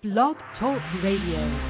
Blog Talk Radio.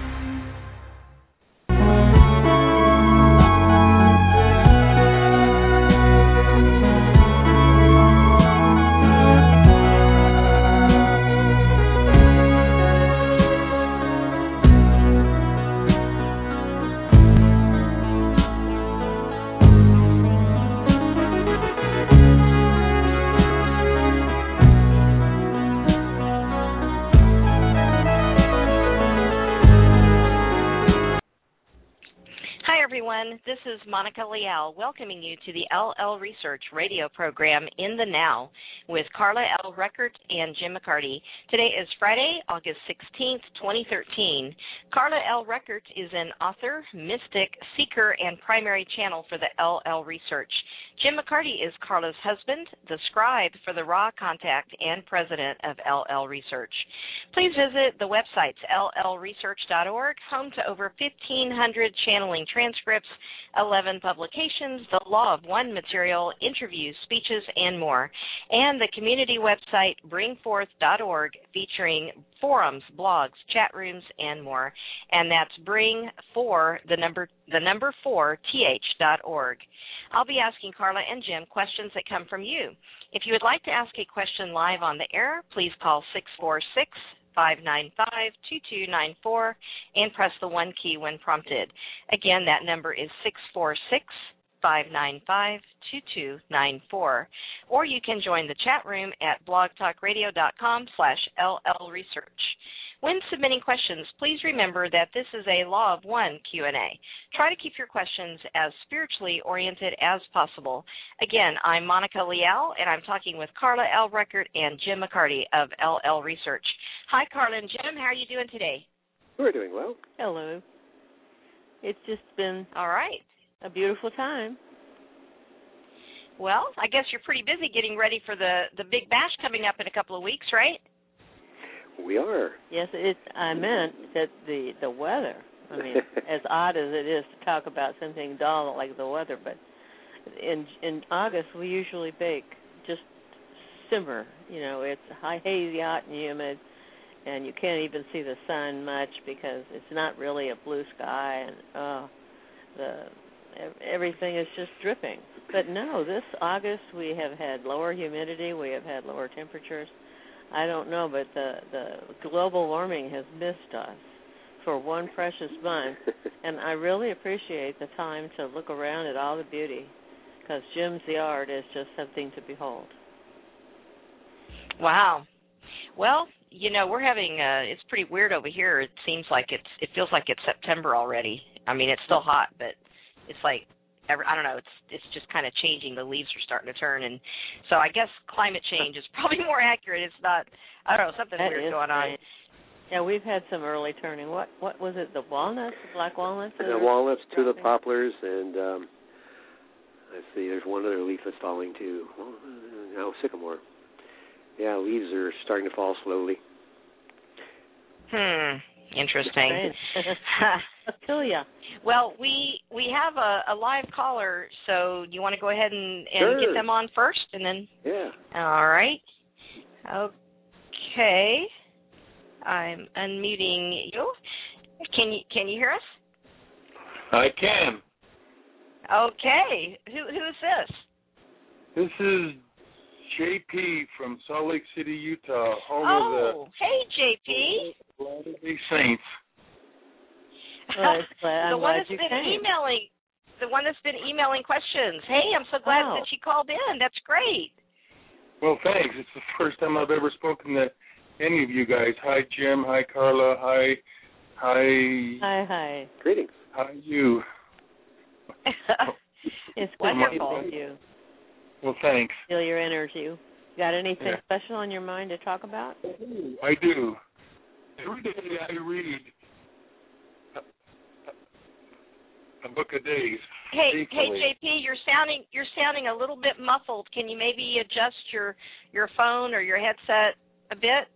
This is Monica Leal welcoming you to the LL Research radio program In the Now with Carla L. Record and Jim McCarty. Today is Friday, August 16th, 2013. Carla L. Record is an author, mystic, seeker, and primary channel for the LL Research. Jim McCarty is Carla's husband, the scribe for the Raw Contact, and president of LL Research. Please visit the websites llresearch.org, home to over 1,500 channeling transcripts, 11 publications, the Law of One material, interviews, speeches, and more, and the community website bringforth.org featuring forums, blogs, chat rooms, and more. And that's bring4, the number 4th.org. I'll be asking Carla and Jim questions that come from you. If you would like to ask a question live on the air, please call 646-595-2294 and press the 1 key when prompted. Again, that number is 646-595-2294. Or you can join the chat room at blogtalkradio.com/LLresearch. When submitting questions, please remember that this is a Law of One Q&A. Try to keep your questions as spiritually oriented as possible. Again, I'm Monica Leal, and I'm talking with Carla L. Record and Jim McCarty of LL Research. Hi, Carla and Jim. How are you doing today? We're doing well. Hello. It's just been all right. A beautiful time. Well, I guess you're pretty busy getting ready for the Big Bash coming up in a couple of weeks, right? We are. Yes, I meant that the weather. I mean, as odd as it is to talk about something dull like the weather, but in August we usually bake, just simmer. You know, it's high, hazy, hot, and humid, and you can't even see the sun much because it's not really a blue sky, and everything is just dripping. But no, this August we have had lower humidity, we have had lower temperatures. I don't know, but the global warming has missed us for one precious month, and I really appreciate the time to look around at all the beauty, because Jim's yard is just something to behold. Wow. Well, you know, we're having it's pretty weird over here. It seems like it feels like it's September already. I mean, it's still hot, but it's like I don't know, it's just kind of changing. The leaves are starting to turn, and so I guess climate change is probably more accurate. It's not, I don't know, something weird going on. Yeah, we've had some early turning. What was it, the walnuts, the black walnuts? The walnuts, tulip poplars, and let's see, there's one other leaf that's falling too. No, sycamore. Yeah, leaves are starting to fall slowly. Interesting. Kill ya. Well, we have a live caller, so you want to go ahead and Sure. get them on first, and then. Yeah. All right. Okay. I'm unmuting you. Can you hear us? I can. Okay. Who is this? This is JP from Salt Lake City, Utah, home of the hey JP. Latter-day Saints. The one that's been emailing questions. Hey, I'm so glad that you called in. That's great. Well, thanks. It's the first time I've ever spoken to any of you guys. Hi, Jim. Hi, Carla. Hi. Hi. Greetings. How are you? It's wonderful. Thank you. Well, thanks. Feel your energy. Got anything special on your mind to talk about? I do. Every day I read a book a day. Hey JP, you're sounding a little bit muffled. Can you maybe adjust your phone or your headset a bit?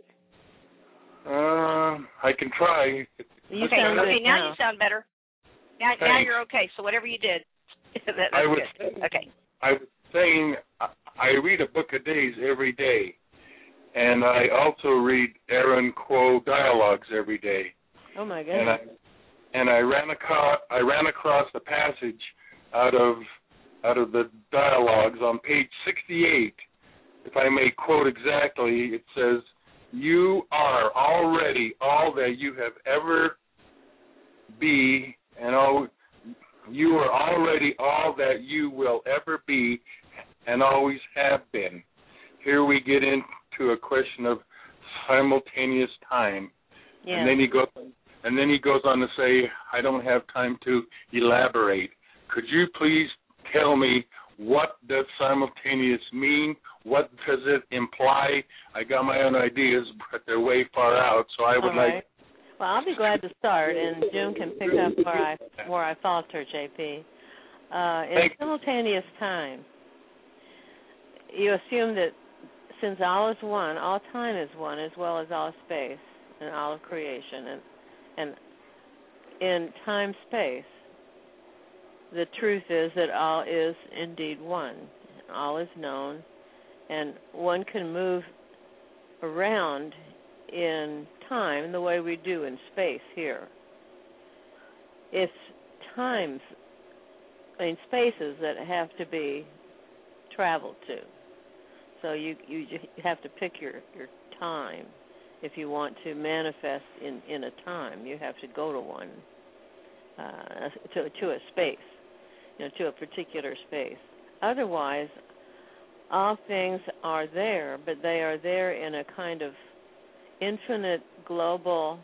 I can try. Okay, now you sound better. Now you're okay. So whatever you did, that's good. Okay. I was saying I read a book a day every day, and I also read Aaron Kuo dialogues every day. Oh my goodness! And I ran across a passage out of the dialogues on page 68. If I may quote exactly, it says, "You are already all that you have ever be, and you are already all that you will ever be, and always have been." Here we get into a question of simultaneous time, and then he goes on to say, "I don't have time to elaborate. Could you please tell me, what does simultaneous mean? What does it imply? I got my own ideas, but they're way far out, so I would like." Well, I'll be glad to start, and Jim can pick up where I falter, JP. In simultaneous time, you assume that since all is one, all time is one, as well as all space and all of creation, and in time-space, the truth is that all is indeed one. All is known, and one can move around in time the way we do in space here. It's spaces that have to be traveled to. So you have to pick your time. If you want to manifest in a time, you have to go to one, to a space, to a particular space. Otherwise, all things are there, but they are there in a kind of infinite global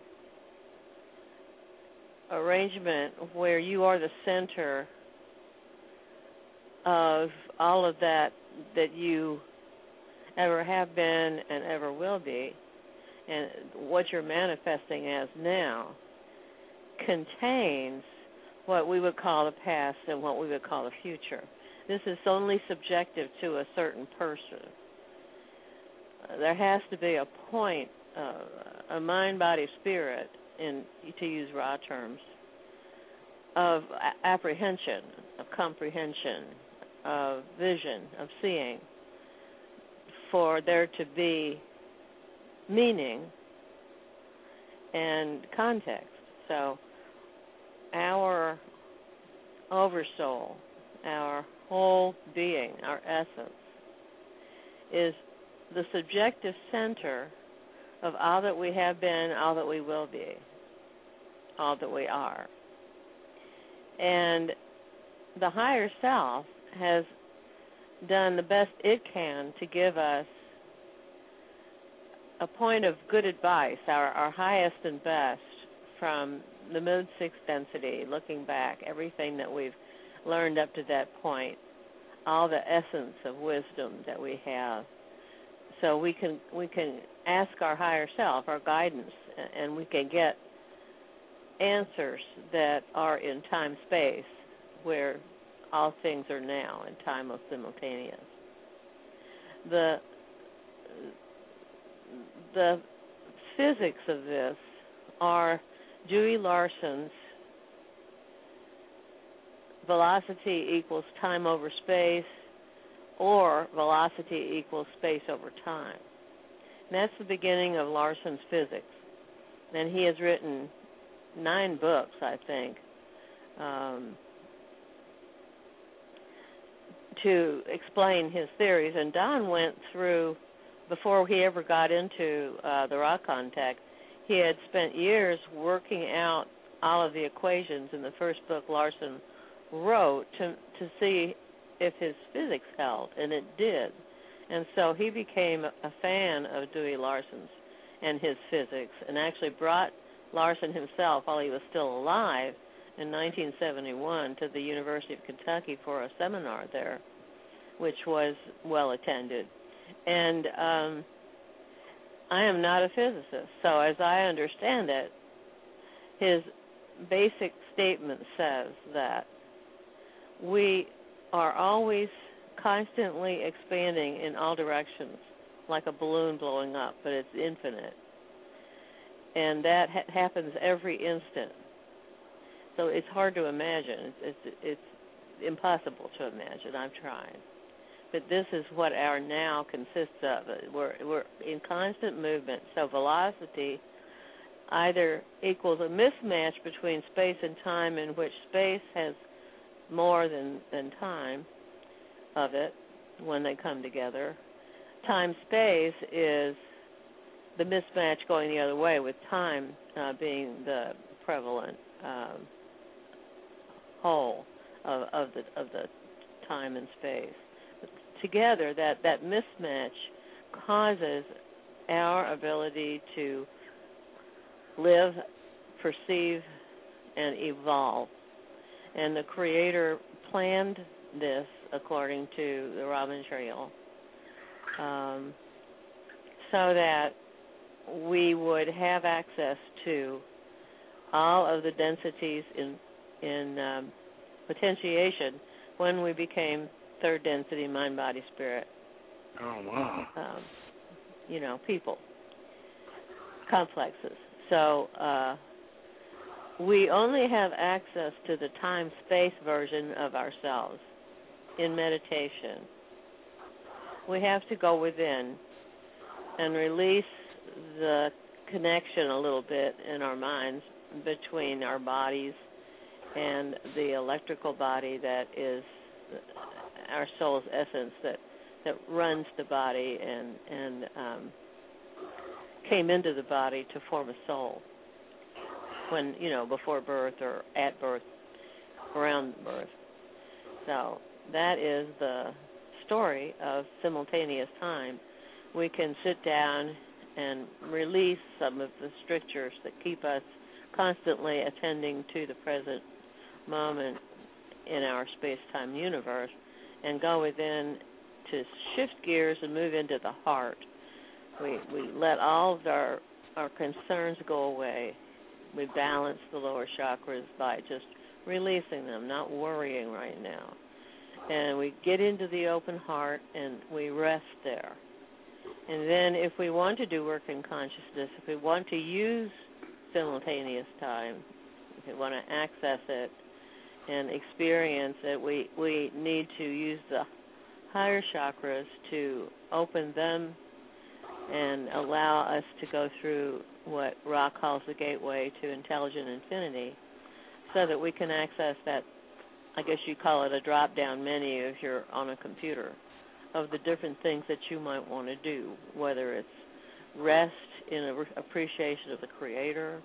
arrangement where you are the center of all of that you ever have been and ever will be. And what you're manifesting as now contains what we would call the past and what we would call the future. This is only subjective to a certain person. There has to be a point, a mind, body, spirit, to use raw terms, of apprehension, of comprehension, of vision, of seeing, for there to be meaning and context. So our oversoul, our whole being, our essence, is the subjective center of all that we have been, all that we will be, all that we are. And the higher self has done the best it can to give us a point of good advice, our highest and best, from the mood sixth density, looking back, everything that we've learned up to that point, all the essence of wisdom that we have. So we can ask our higher self, our guidance, and we can get answers that are in time-space, where all things are now in time of simultaneous. The physics of this are Dewey Larson's velocity equals time over space, or velocity equals space over time. And that's the beginning of Larson's physics. And he has written 9 books, I think, to explain his theories. And Don went through, before he ever got into the raw contact, he had spent years working out all of the equations in the first book Larson wrote to see if his physics held, and it did. And so he became a fan of Dewey Larson's and his physics, and actually brought Larson himself, while he was still alive, in 1971 to the University of Kentucky for a seminar there, which was well attended. And I am not a physicist, so as I understand it, his basic statement says that we are always constantly expanding in all directions, like a balloon blowing up, but it's infinite. And that happens every instant. So it's hard to imagine. It's impossible to imagine. I've tried. But this is what our now consists of. We're in constant movement. So velocity either equals a mismatch between space and time, in which space has more than time of it when they come together. Time-space is the mismatch going the other way, with time being the prevalent whole of the time and space. But together, that mismatch causes our ability to live, perceive, and evolve. And the Creator planned this according to the Raman Trail, so that we would have access to all of the densities in potentiation when we became third density mind, body, spirit. Oh, wow. People, complexes. So we only have access to the time-space version of ourselves in meditation. We have to go within and release the connection a little bit in our minds between our bodies and the electrical body that is our soul's essence that runs the body and came into the body to form a soul when, before birth or at birth, around birth. So that is the story of simultaneous time. We can sit down and release some of the strictures that keep us constantly attending to the present moment in our space-time universe and go within to shift gears and move into the heart. We let all of our concerns go away. We balance the lower chakras by just releasing them, not worrying right now. And we get into the open heart and we rest there. And then if we want to do work in consciousness, if we want to use simultaneous time, if we want to access it and experience it, we need to use the higher chakras to open them and allow us to go through what Ra calls the gateway to intelligent infinity, so that we can access that, I guess you call it a drop-down menu if you're on a computer, of the different things that you might want to do, whether it's rest in appreciation of the Creator,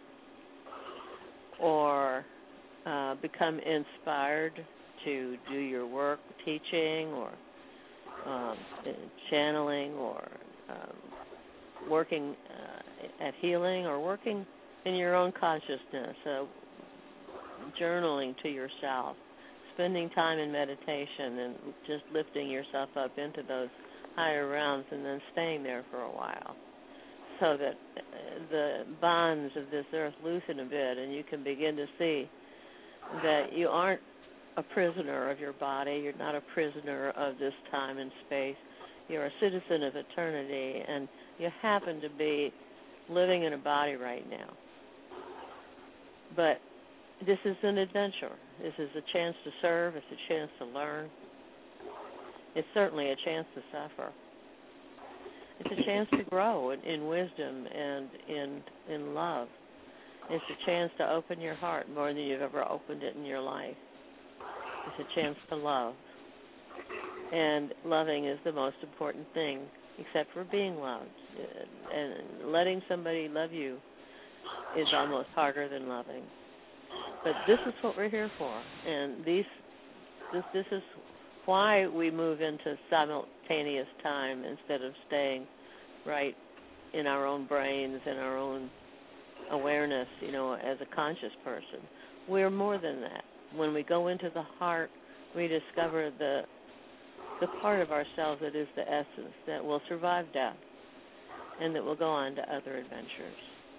or become inspired to do your work, teaching, or channeling, or working at healing, or working in your own consciousness, journaling to yourself, spending time in meditation and just lifting yourself up into those higher realms and then staying there for a while, so that the bonds of this earth loosen a bit and you can begin to see that you aren't a prisoner of your body. You're not a prisoner of this time and space. You're a citizen of eternity, and you happen to be living in a body right now. But this is an adventure. This is a chance to serve. It's a chance to learn. It's certainly a chance to suffer. It's a chance to grow in wisdom and in love. It's a chance to open your heart more than you've ever opened it in your life. It's a chance to love. And loving is the most important thing, except for being loved. And letting somebody love you is almost harder than loving. But this is what we're here for. And this is why we move into simultaneous time instead of staying right in our own brains and our own awareness, as a conscious person. We're more than that. When we go into the heart, we discover the part of ourselves that is the essence, that will survive death and that will go on to other adventures.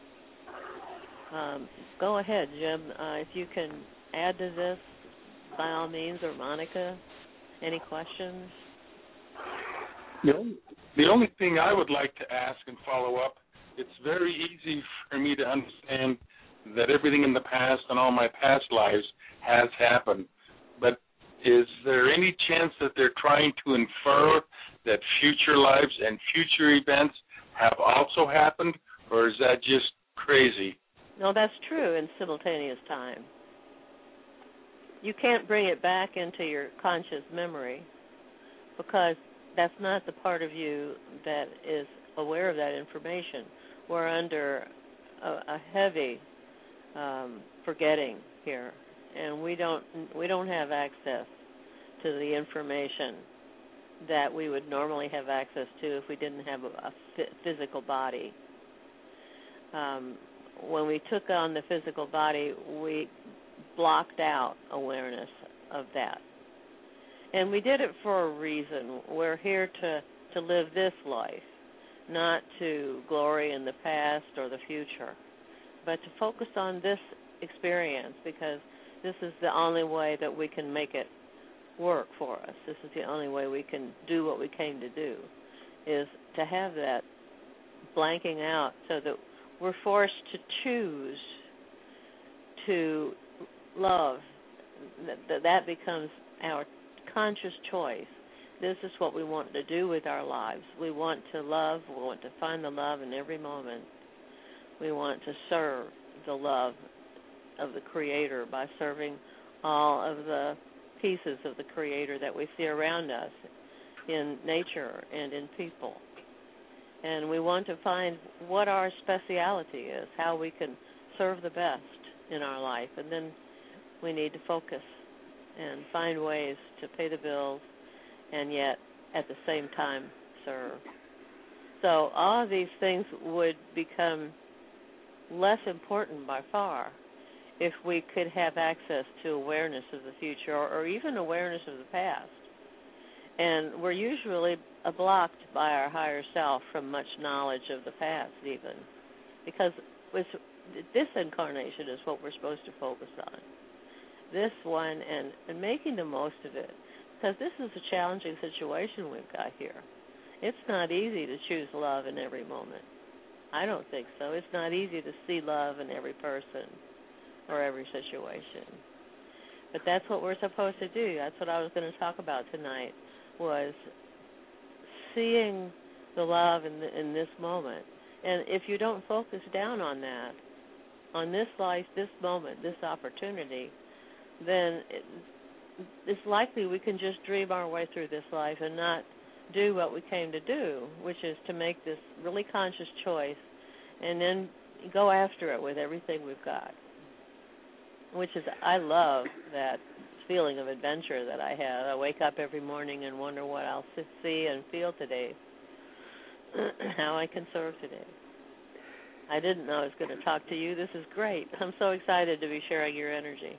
Go ahead, Jim. If you can add to this, by all means, or Monica, any questions? The only thing I would like to ask and follow up, it's very easy for me to understand that everything in the past and all my past lives has happened. But is there any chance that they're trying to infer that future lives and future events have also happened, or is that just crazy? No, that's true in simultaneous time. You can't bring it back into your conscious memory because that's not the part of you that is aware of that information. We're under a heavy forgetting here, and we don't have access to the information that we would normally have access to if we didn't have a physical body. When we took on the physical body, we blocked out awareness of that. And we did it for a reason. We're here to live this life, not to glory in the past or the future, but to focus on this experience because this is the only way that we can make it work for us. This is the only way we can do what we came to do, is to have that blanking out so that we're forced to choose to love. That becomes our conscious choice. This is what we want to do with our lives. We want to love. We want to find the love in every moment. We want to serve the love of the Creator by serving all of the pieces of the Creator that we see around us in nature and in people. And we want to find what our speciality is, how we can serve the best in our life. And then we need to focus and find ways to pay the bills and yet at the same time serve. So all of these things would become less important by far if we could have access to awareness of the future or even awareness of the past. And we're usually blocked by our higher self from much knowledge of the past even, because this incarnation is what we're supposed to focus on. This one and making the most of it, because this is a challenging situation we've got here. It's not easy to choose love in every moment. I don't think so. It's not easy to see love in every person or every situation. But that's what we're supposed to do. That's what I was going to talk about tonight, was seeing the love in this moment. And if you don't focus down on that, on this life, this moment, this opportunity, then it's likely we can just dream our way through this life and not do what we came to do, which is to make this really conscious choice and then go after it with everything we've got, which is, I love that feeling of adventure that I have. I wake up every morning and wonder what I'll see and feel today, how I can serve today. I didn't know I was going to talk to you. This is great. I'm so excited to be sharing your energy.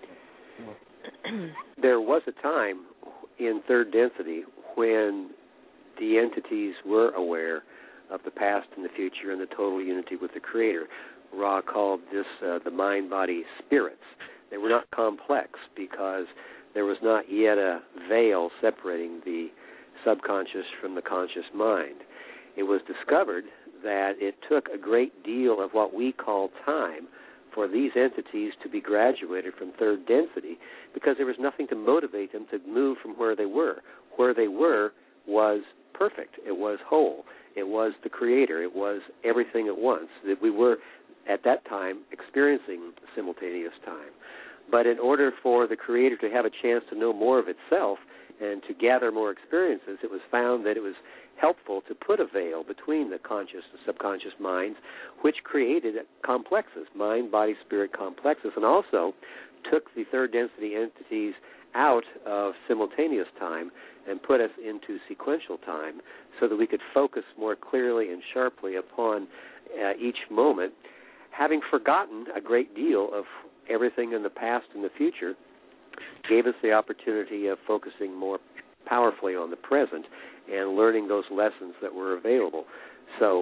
There was a time in third density when the entities were aware of the past and the future and the total unity with the Creator. Ra called this the mind-body spirits. They were not complex because there was not yet a veil separating the subconscious from the conscious mind. It was discovered that it took a great deal of what we call time for these entities to be graduated from third density because there was nothing to motivate them to move from where they were. Where they were was perfect. It was whole. It was the Creator. It was everything at once. That we were, at that time, experiencing simultaneous time. But in order for the Creator to have a chance to know more of itself and to gather more experiences, it was found that it was helpful to put a veil between the conscious and subconscious minds, which created complexes, mind, body, spirit complexes, and also took the third density entities out of simultaneous time and put us into sequential time so that we could focus more clearly and sharply upon each moment, having forgotten a great deal of everything in the past and the future, gave us the opportunity of focusing more powerfully on the present and learning those lessons that were available. So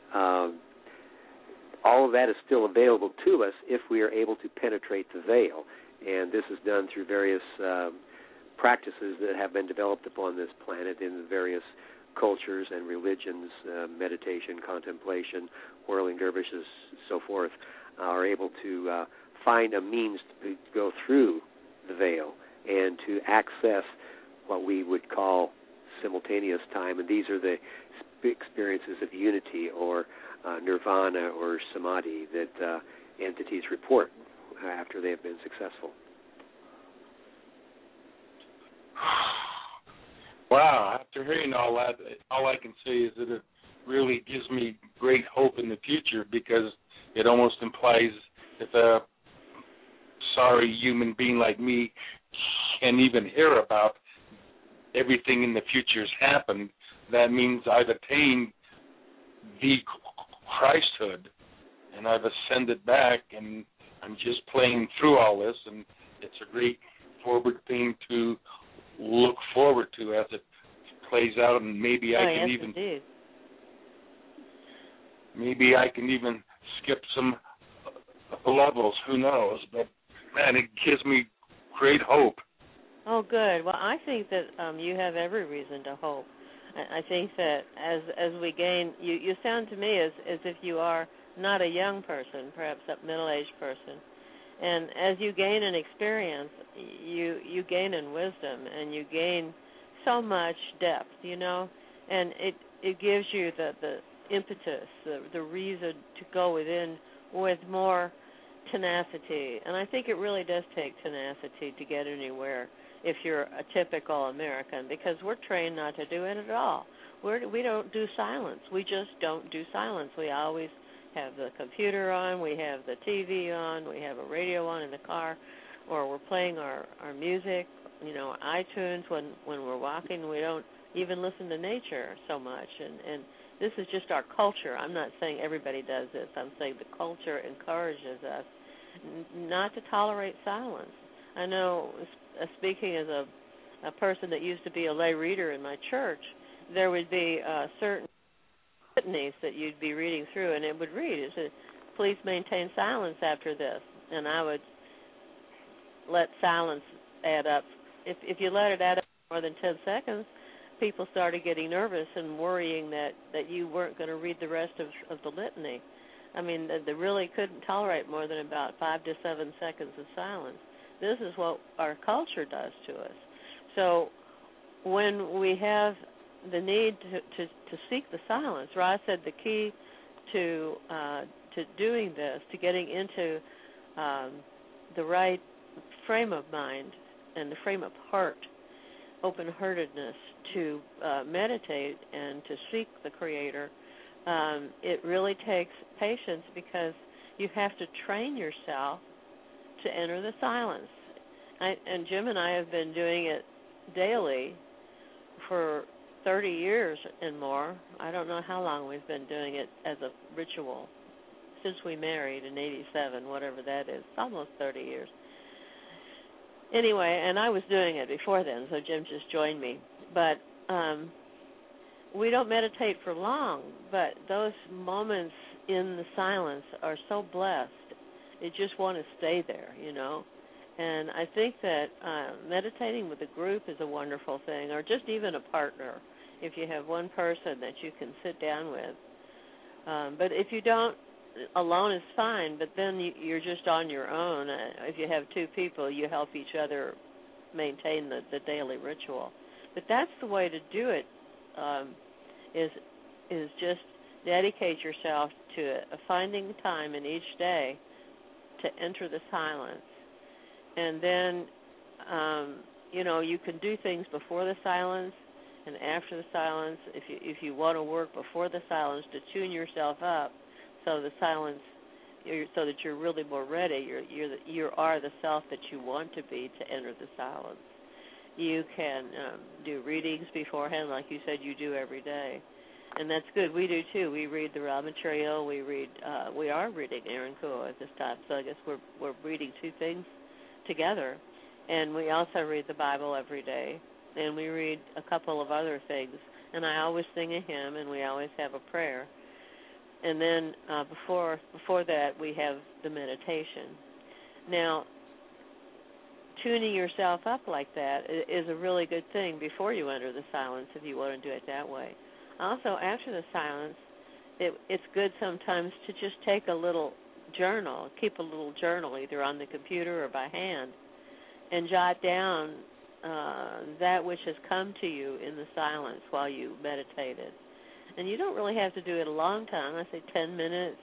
all of that is still available to us if we are able to penetrate the veil. And this is done through various practices that have been developed upon this planet in the various cultures and religions, meditation, contemplation, whirling dervishes, so forth, are able to find a means to go through the veil and to access what we would call simultaneous time. And these are the experiences of unity or nirvana or samadhi that entities report after they have been successful. Wow, after hearing all that, all I can say is that it really gives me great hope in the future, because it almost implies if a sorry human being like me can even hear about everything in the future's happened, that means I've attained the Christhood, and I've ascended back, and I'm just playing through all this, and it's a great forward thing to look forward to as it plays out, and maybe I can even indeed. Maybe I can even skip some levels. Who knows? But man, it gives me great hope. Oh, good. Well, I think that you have every reason to hope. I think that as we gain, you sound to me as if you are not a young person, perhaps a middle-aged person. And as you gain an experience, you gain in wisdom, and you gain so much depth, and it gives you the impetus, the reason to go within with more tenacity. And I think it really does take tenacity to get anywhere if you're a typical American, because we're trained not to do it at all. We don't do silence. We just don't do silence. We always have the computer on, we have the TV on, we have a radio on in the car, or we're playing our music, iTunes when we're walking. We don't even listen to nature so much, and this is just our culture. I'm not saying everybody does this. I'm saying the culture encourages us not to tolerate silence. I know, speaking as a person that used to be a lay reader in my church, there would be certain litanies that you'd be reading through, and it would read, it said, please maintain silence after this. And I would let silence add up. If you let it add up more than 10 seconds, people started getting nervous and worrying that you weren't going to read the rest of the litany. I mean, they really couldn't tolerate more than about 5 to 7 seconds of silence. This is what our culture does to us. So when we have the need to seek the silence, Ra said the key to doing this, to getting into the right frame of mind and the frame of heart, open-heartedness, to meditate and to seek the Creator, it really takes patience, because you have to train yourself to enter the silence. And Jim and I have been doing it daily for 30 years and more. I don't know how long we've been doing it as a ritual, since we married in 87, whatever that is. It's almost 30 years. Anyway, and I was doing it before then, so Jim just joined me. But we don't meditate for long, but those moments in the silence are so blessed. You just want to stay there, And I think that meditating with a group is a wonderful thing, or just even a partner, if you have one person that you can sit down with. But if you don't, alone is fine, but then you're just on your own. If you have two people, you help each other maintain the daily ritual. But that's the way to do it, is just dedicate yourself to finding time in each day to enter the silence. And then, you can do things before the silence and after the silence. If you want to work before the silence to tune yourself up, so the silence, so that you're really more ready. You are the self that you want to be to enter the silence. You can do readings beforehand, like you said you do every day, and that's good. We do too. We read the raw material. We are reading Aaron Kuo at this time, so I guess we're reading two things together, and we also read the Bible every day, and we read a couple of other things. And I always sing a hymn, and we always have a prayer. And then before that, we have the meditation. Now, tuning yourself up like that is a really good thing before you enter the silence, if you want to do it that way. Also, after the silence, it's good sometimes to just take a little journal, keep a little journal either on the computer or by hand, and jot down that which has come to you in the silence while you meditated. And you don't really have to do it a long time. I say 10 minutes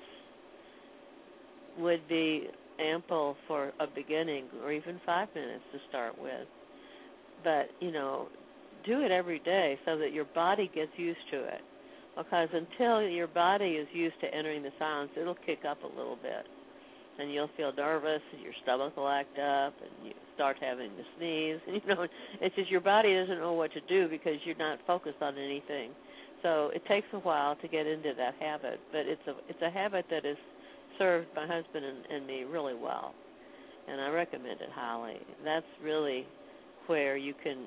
would be ample for a beginning, or even 5 minutes to start with. But, do it every day so that your body gets used to it. Because until your body is used to entering the silence, it'll kick up a little bit. And you'll feel nervous, and your stomach will act up, and you start having to sneeze. It's just your body doesn't know what to do because you're not focused on anything. So it takes a while to get into that habit, but it's a habit that has served my husband and me really well, and I recommend it highly. That's really where you can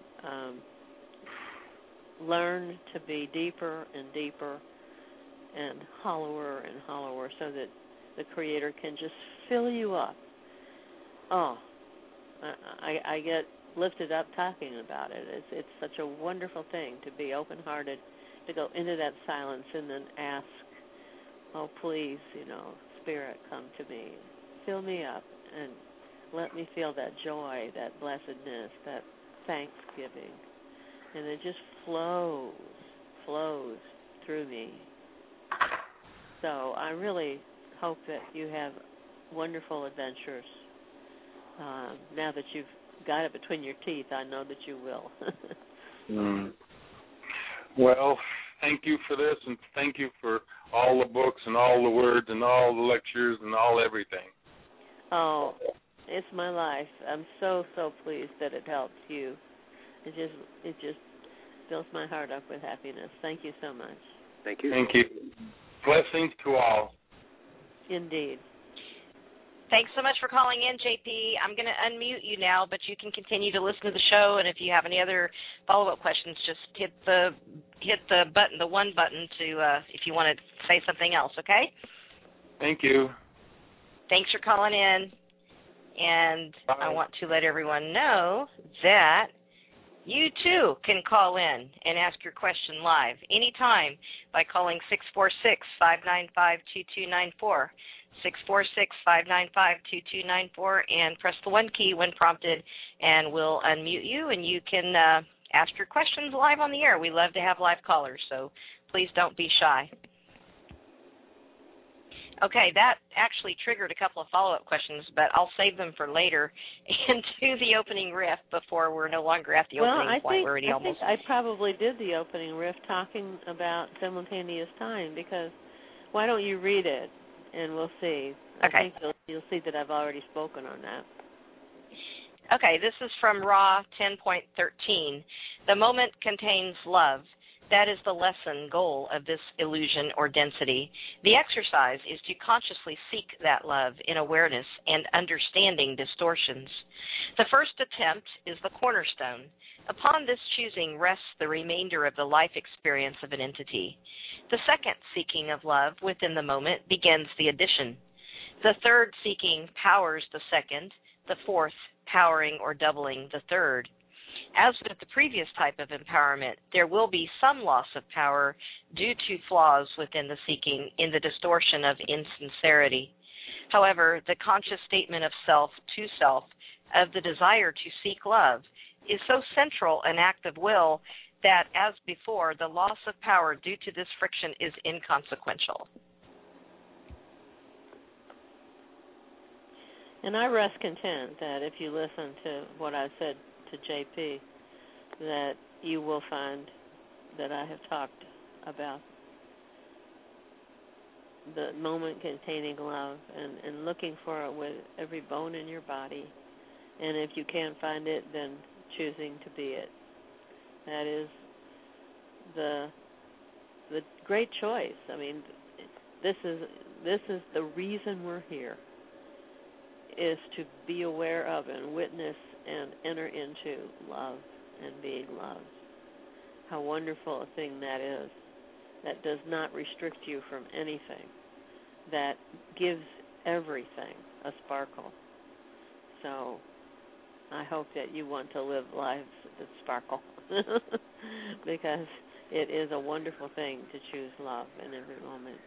learn to be deeper and deeper and hollower so that the Creator can just fill you up. Oh, I get lifted up talking about it. It's such a wonderful thing to be open-hearted, to go into that silence and then ask, oh, please, Spirit, come to me. Fill me up and let me feel that joy, that blessedness, that thanksgiving. And it just flows through me. So I really hope that you have wonderful adventures. Now that you've got it between your teeth, I know that you will. Well, thank you for this, and thank you for all the books and all the words and all the lectures and all everything. Oh, it's my life. I'm so pleased that it helps you. It just fills my heart up with happiness. Thank you so much. Thank you. Thank you. Blessings to all. Indeed. Thanks so much for calling in, JP. I'm going to unmute you now, but you can continue to listen to the show, and if you have any other follow-up questions, just hit the button, the one button to if you want to say something else, okay? Thank you. Thanks for calling in, and Bye. I want to let everyone know that you, too, can call in and ask your question live anytime by calling 646-595-2294. 646-595-2294, and press the 1 key when prompted, and we'll unmute you, and you can ask your questions live on the air. We love to have live callers, so please don't be shy. Okay, that actually triggered a couple of follow-up questions, but I'll save them for later and do the opening riff before we're no longer at the opening point. We're already almost. I probably did the opening riff talking about simultaneous time, because why don't you read it? And we'll see. Okay. I think you'll see that I've already spoken on that. Okay, this is from Ra 10.13. The moment contains love. That is the lesson goal of this illusion or density. The exercise is to consciously seek that love in awareness and understanding distortions. The first attempt is the cornerstone. Upon this choosing rests the remainder of the life experience of an entity. The second seeking of love within the moment begins the addition. The third seeking powers the second, the fourth powering or doubling the third. As with the previous type of empowerment, there will be some loss of power due to flaws within the seeking in the distortion of insincerity. However, the conscious statement of self to self, of the desire to seek love, is so central an act of will that, as before, the loss of power due to this friction is inconsequential. And I rest content that if you listen to what I said to JP, that you will find that I have talked about the moment containing love and looking for it with every bone in your body. And if you can't find it, then choosing to be it. That is the great choice. I mean, this is the reason we're here, is to be aware of and witness and enter into love and being loved. How wonderful a thing that is. That does not restrict you from anything. That gives everything a sparkle. So I hope that you want to live lives that sparkle, because it is a wonderful thing to choose love in every moment.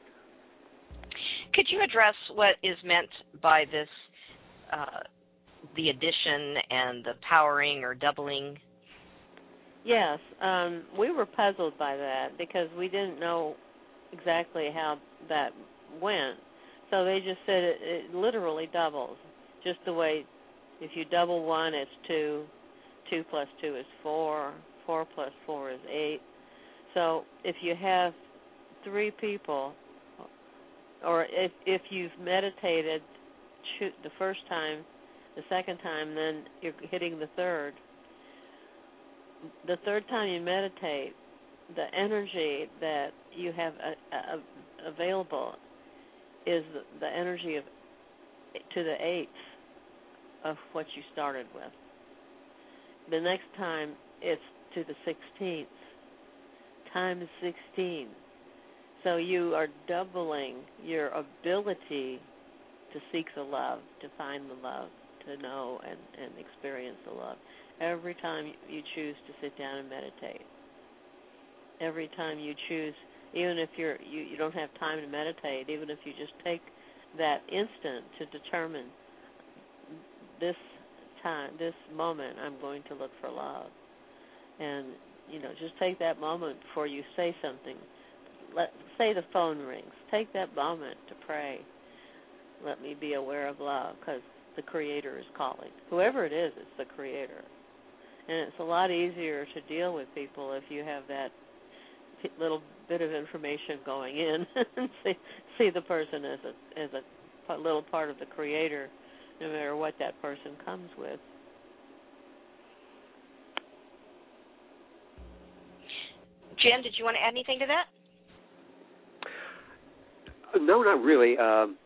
Could you address what is meant by this the addition and the powering or doubling? Yes, we were puzzled by that because we didn't know exactly how that went. So they just said it literally doubles, just the way if you double 1, it's 2, 2 plus 2 is 4, 4 plus 4 is 8. So if you have 3 people, or if you've meditated the first time, the second time, then you're hitting the third. The third time you meditate, the energy that you have available is the energy of to the 8th of what you started with. The next time it's to the 16th, times 16. So you are doubling your ability to seek the love, to find the love, to know and experience the love. Every time you choose to sit down and meditate. Every time you choose, even if you don't have time to meditate, even if you just take that instant to determine this time, this moment, I'm going to look for love. And, just take that moment before you say something. Say the phone rings. Take that moment to pray. Let me be aware of love because the Creator is calling. Whoever it is, it's the Creator. And it's a lot easier to deal with people if you have that little bit of information going in and see the person as a little part of the Creator, no matter what that person comes with. Jim, did you want to add anything to that? No, not really.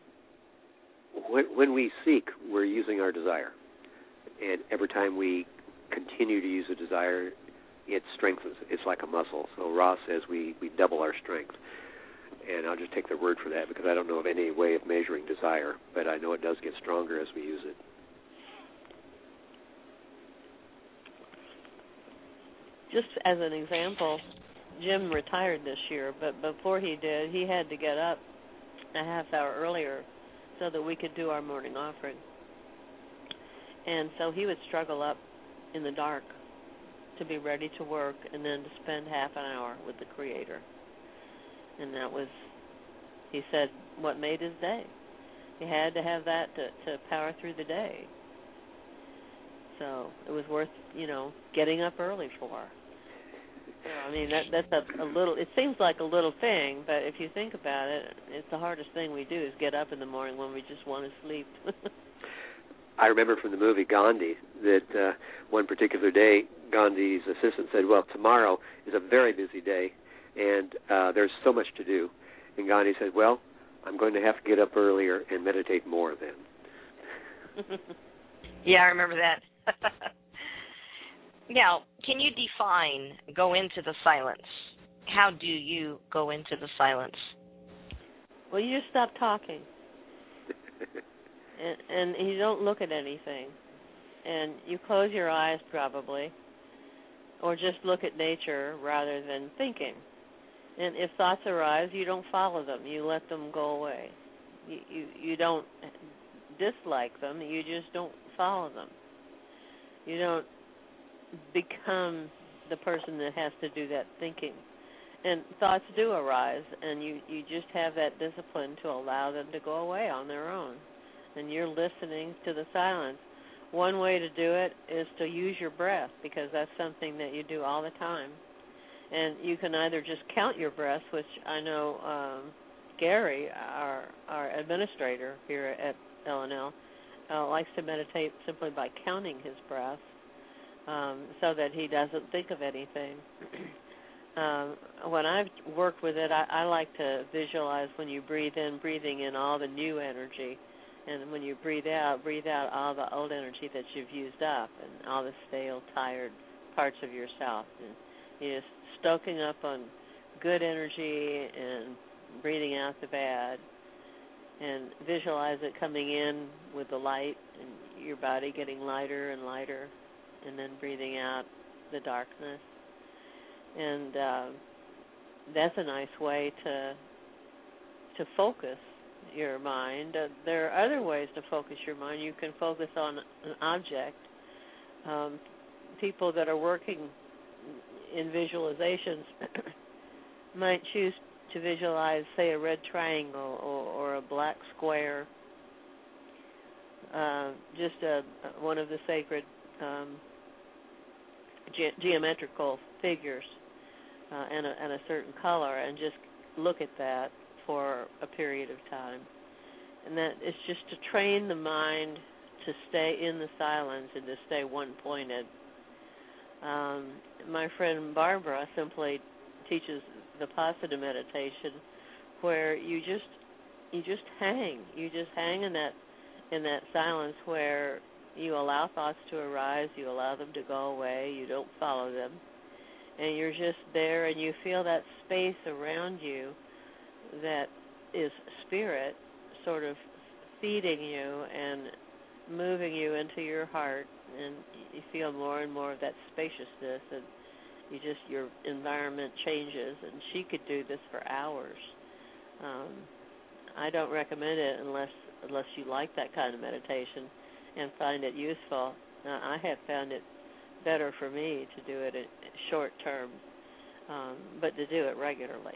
When we seek, we're using our desire. And every time we continue to use a desire, it strengthens. It's like a muscle. So Ross says we double our strength. And I'll just take their word for that because I don't know of any way of measuring desire, but I know it does get stronger as we use it. Just as an example, Jim retired this year, but before he did, he had to get up a half hour earlier so that we could do our morning offering. And so he would struggle up in the dark to be ready to work and then to spend half an hour with the Creator. And that was, he said, what made his day. He had to have that to power through the day. So it was worth, getting up early for. So, I mean, that's a little, it seems like a little thing, but if you think about it, it's the hardest thing we do is get up in the morning when we just want to sleep. I remember from the movie Gandhi that one particular day, Gandhi's assistant said, well, tomorrow is a very busy day, and there's so much to do. And Gandhi said, well, I'm going to have to get up earlier and meditate more then. Yeah, I remember that. Now, can you define go into the silence? How do you go into the silence? Well, you just stop talking. and you don't look at anything. And you close your eyes probably, or just look at nature rather than thinking. And if thoughts arise, you don't follow them. You let them go away. You don't dislike them. You just don't follow them. You don't become the person that has to do that thinking. And thoughts do arise, and you just have that discipline to allow them to go away on their own. And you're listening to the silence. One way to do it is to use your breath, because that's something that you do all the time. And you can either just count your breaths, which I know Gary, our administrator here at LNL, likes to meditate simply by counting his breath so that he doesn't think of anything. When I've worked with it, I like to visualize when you breathe in, breathing in all the new energy. And when you breathe out all the old energy that you've used up and all the stale, tired parts of yourself. And you're just stoking up on good energy and breathing out the bad. And visualize it coming in with the light and your body getting lighter and lighter, and then breathing out the darkness. And that's a nice way to focus your mind. There are other ways to focus your mind. You can focus on an object. People that are working in visualizations might choose to visualize, say, a red triangle or a black square, just one of the sacred geometrical figures and a certain color, and just look at that for a period of time. And that is just to train the mind to stay in the silence and to stay one-pointed. My friend Barbara simply teaches Vipassana meditation, where you just hang. You just hang in that silence where you allow thoughts to arise, you allow them to go away, you don't follow them, and you're just there, and you feel that space around you that is spirit sort of feeding you and moving you into your heart, and you feel more and more of that spaciousness, and your environment changes. And she could do this for hours. I don't recommend it unless you like that kind of meditation and find it useful. I have found it better for me to do it short term, but to do it regularly.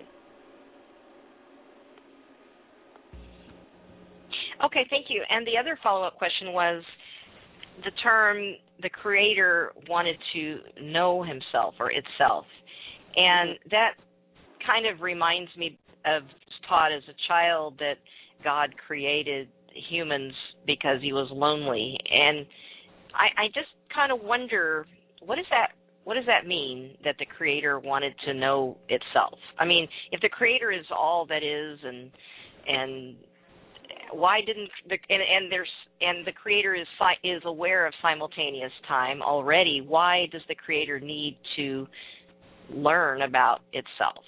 Okay, thank you. And the other follow-up question was the term the Creator wanted to know himself or itself. And that kind of reminds me of taught as a child that God created humans because he was lonely. And I just kind of wonder, what does that mean, that the Creator wanted to know itself? I mean, if the Creator is all that is, and why didn't the Creator is aware of simultaneous time already, why does the Creator need to learn about itself?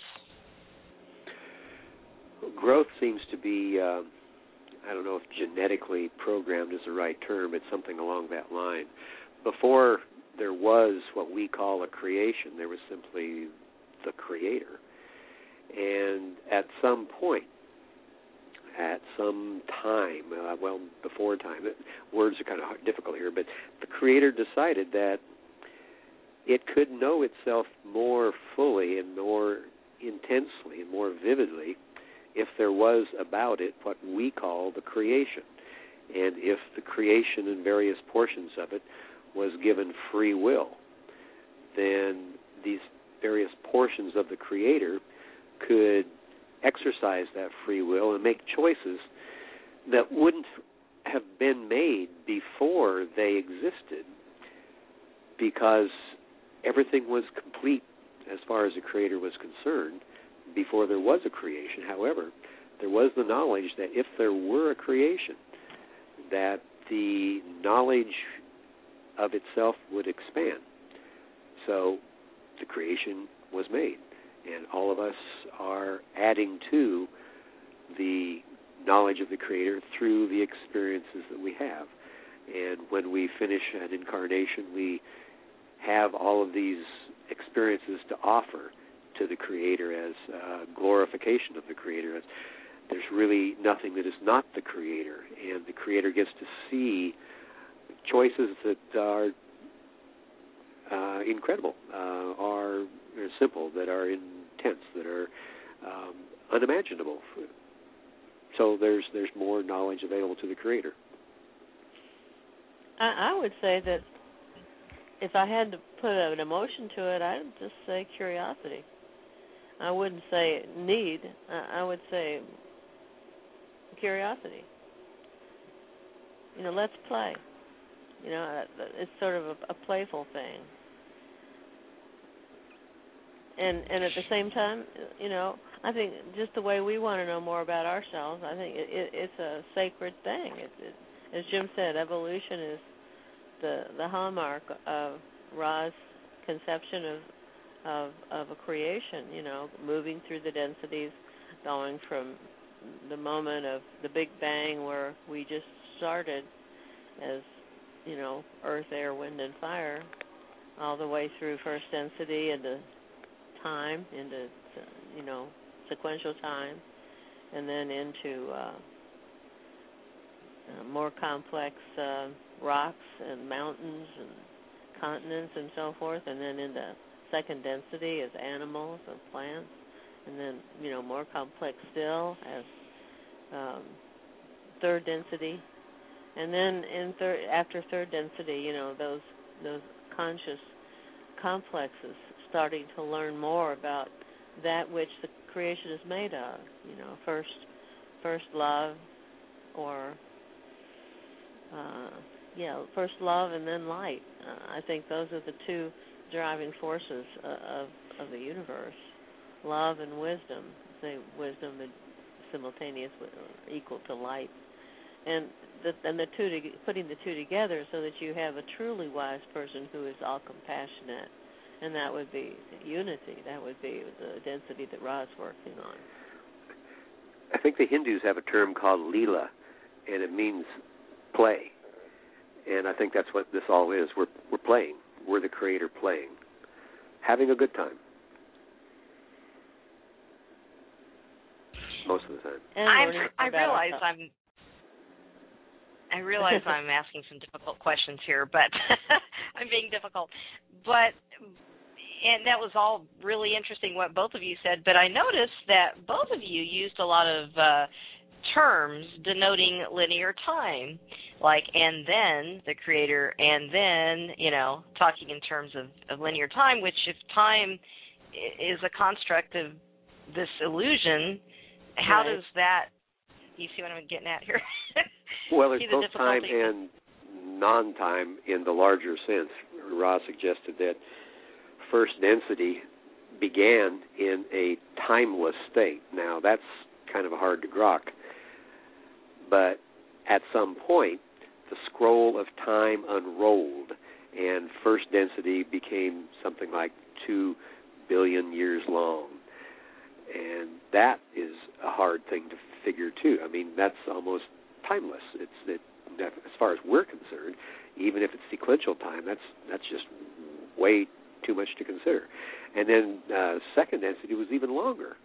Growth seems to be, I don't know if genetically programmed is the right term, it's something along that line. Before there was what we call a creation, there was simply the Creator. And at some point, at some time, before time, words are kind of difficult here, but the Creator decided that it could know itself more fully and more intensely and more vividly if there was about it what we call the creation. And if the creation and various portions of it was given free will, then these various portions of the Creator could exercise that free will and make choices that wouldn't have been made before they existed, because everything was complete as far as the Creator was concerned before there was a creation. However, there was the knowledge that if there were a creation, that the knowledge of itself would expand. So the creation was made, and all of us are adding to the knowledge of the Creator through the experiences that we have. And when we finish an incarnation, we have all of these experiences to offer to the Creator as glorification of the Creator. There's really nothing that is not the Creator, and the Creator gets to see choices that are incredible, are simple, that are intense, that are unimaginable. So there's more knowledge available to the Creator. I would say that if I had to put an emotion to it, I'd just say curiosity. I wouldn't say need. I would say curiosity. Let's play. It's sort of a playful thing. And at the same time, I think just the way we want to know more about ourselves, I think it's a sacred thing. As Jim said, evolution is the hallmark of Ra's conception of a creation, moving through the densities, going from the moment of the Big Bang where we just started as, earth, air, wind, and fire, all the way through first density into time, into, sequential time, and then into more complex rocks and mountains and continents and so forth, and then in the second density is animals and plants, and then more complex still as third density, and then after third density, those conscious complexes starting to learn more about that which the creation is made of. First love, or first love and then light. I think those are the two driving forces of the universe. Love and wisdom. Say wisdom is simultaneous or equal to light, and the two putting the two together so that you have a truly wise person who is all compassionate, and that would be unity. That would be the density that Ra's working on. I think the Hindus have a term called Leela, and it means play. And I think that's what this all is. We're playing. We're the creator playing, having a good time most of the time. I realize I'm asking some difficult questions here, but I'm being difficult. And that was all really interesting what both of you said, but I noticed that both of you used a lot of terms denoting linear time, like and then the creator, and then, talking in terms of linear time, which if time is a construct of this illusion, how does that, you see what I'm getting at here? Well, there's both time and non-time in the larger sense. Ra suggested that first density began in a timeless state. Now, that's kind of hard to grok. But at some point, the scroll of time unrolled, and first density became something like 2 billion years long. And that is a hard thing to figure, too. I mean, that's almost timeless. As far as we're concerned, even if it's sequential time, that's just way too much to consider. And then second density was even longer.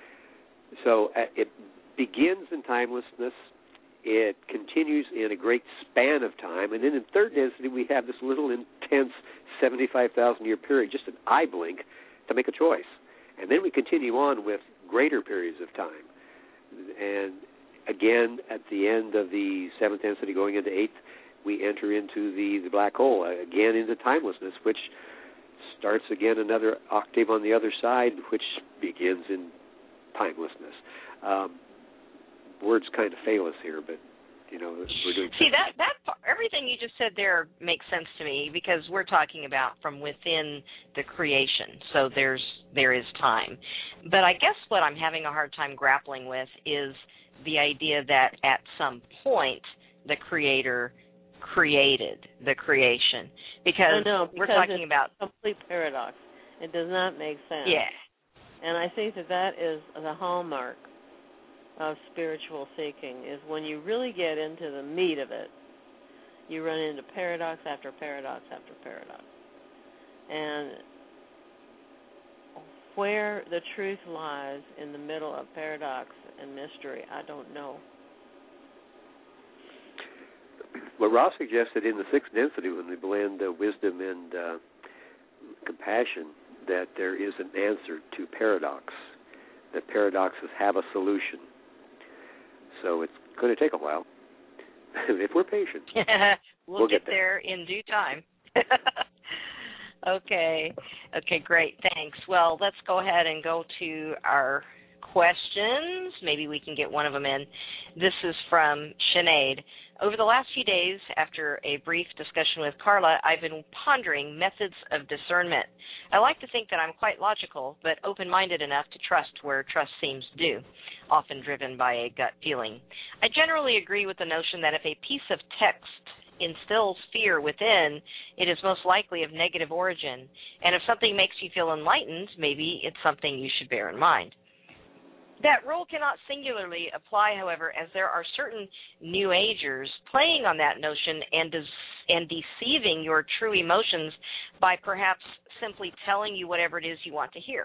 So it begins in timelessness. It continues in a great span of time. And then in third density, we have this little intense 75,000-year period, just an eye blink, to make a choice. And then we continue on with greater periods of time. And again, at the end of the seventh density going into eighth, we enter into the black hole, again into timelessness, which starts again another octave on the other side, which begins in timelessness. Words kind of fail us here, but we're doing. See, that everything you just said there makes sense to me, because we're talking about from within the creation. So there is time, but I guess what I'm having a hard time grappling with is the idea that at some point the creator created the creation, because we're talking about a complete paradox. It does not make sense. Yeah. And I think that is the hallmark of spiritual seeking, is when you really get into the meat of it, you run into paradox after paradox after paradox. And where the truth lies in the middle of paradox and mystery, I don't know. Well, Ross suggested in the sixth density, when we blend wisdom and compassion, that there is an answer to paradox, that paradoxes have a solution. So it's going to take a while, if we're patient. we'll get there in due time. Okay, great, thanks. Well, let's go ahead and go to our questions. Maybe we can get one of them in. This is from Sinead. Over the last few days, after a brief discussion with Carla, I've been pondering methods of discernment. I like to think that I'm quite logical, but open-minded enough to trust where trust seems due, often driven by a gut feeling. I generally agree with the notion that if a piece of text instills fear within, it is most likely of negative origin, and if something makes you feel enlightened, maybe it's something you should bear in mind. That rule cannot singularly apply, however, as there are certain New Agers playing on that notion and deceiving your true emotions by perhaps simply telling you whatever it is you want to hear.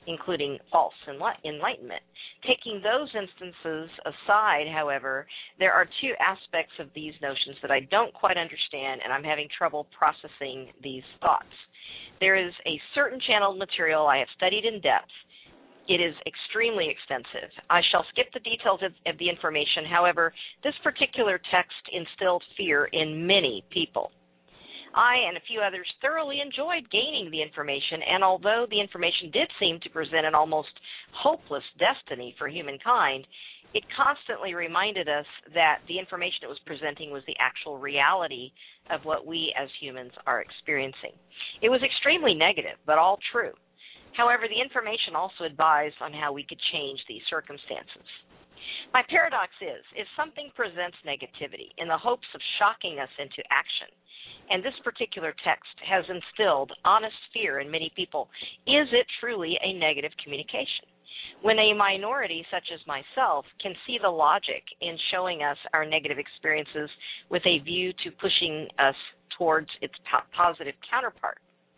including false enlightenment. Taking those instances aside, however, there are two aspects of these notions that I don't quite understand, and I'm having trouble processing these thoughts. There is a certain channeled material I have studied in depth. It is extremely extensive. I shall skip the details of the information. However, this particular text instilled fear in many people. I and a few others thoroughly enjoyed gaining the information, and although the information did seem to present an almost hopeless destiny for humankind, it constantly reminded us that the information it was presenting was the actual reality of what we as humans are experiencing. It was extremely negative, but all true. However, the information also advised on how we could change these circumstances. My paradox is, if something presents negativity in the hopes of shocking us into action, and this particular text has instilled honest fear in many people, is it truly a negative communication? When a minority such as myself can see the logic in showing us our negative experiences with a view to pushing us towards its positive counterpart,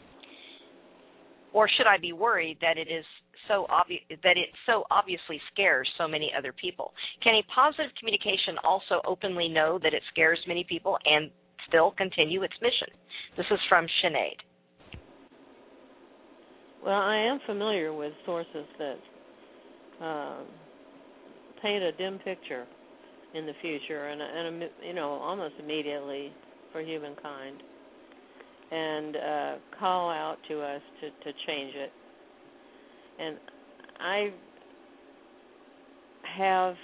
or should I be worried that it so obviously scares so many other people? Can a positive communication also openly know that it scares many people and still continue its mission? This is from Sinead. Well, I am familiar with sources that paint a dim picture in the future, and almost immediately for humankind, and call out to us to change it. And I have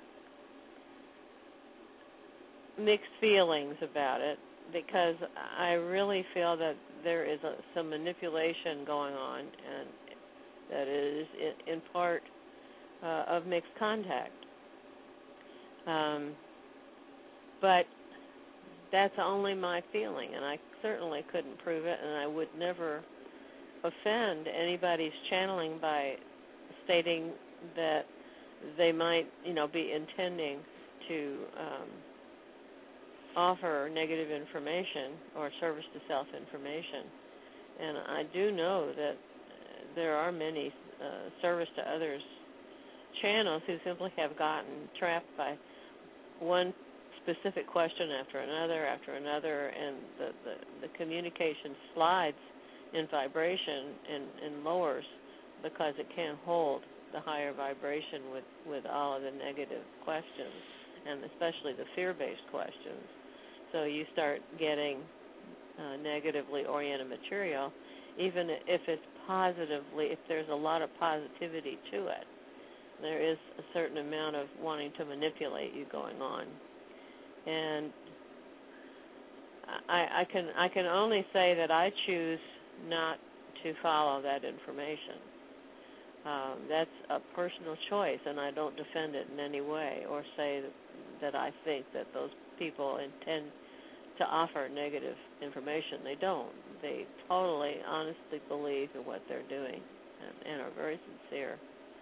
mixed feelings about it, because I really feel that there is some manipulation going on, and that is in part of mixed contact. But that's only my feeling, and I certainly couldn't prove it, and I would never offend anybody's channeling by stating that they might, be intending to offer negative information or service to self information. And I do know that there are many service to others channels who simply have gotten trapped by one specific question after another, and the communication slides in vibration and lowers because it can't hold the higher vibration with all of the negative questions, and especially the fear-based questions. So you start getting negatively oriented material, even if if there's a lot of positivity to it. There is a certain amount of wanting to manipulate you going on. And I can only say that I choose not to follow that information. That's a personal choice, and I don't defend it in any way or say that I think that those people intend to offer negative information. They don't. They totally, honestly believe in what they're doing and are very sincere.